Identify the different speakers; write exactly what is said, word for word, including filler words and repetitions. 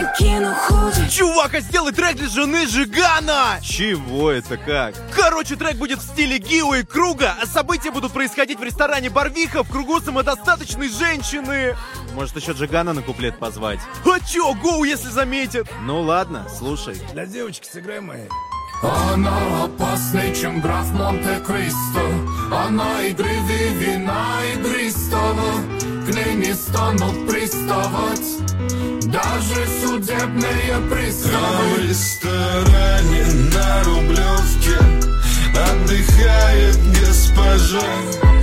Speaker 1: накину худи.
Speaker 2: Чувак, а сделай трек для жены Жигана! Чего это как? Короче, трек будет в стиле Гио и Круга, а события будут происходить в ресторане Барвиха в кругу самодостаточной женщины. Может, еще Джигана на куплет позвать? А чё, гоу, если заметит? Ну ладно, слушай.
Speaker 3: Для девочки сыграй мои.
Speaker 4: Она опасней, чем граф Монте-Кристо. Она игривее вина игристого. К ней не станут приставать даже судебные приставы.
Speaker 5: А в ресторане на Рублевке отдыхает госпожа.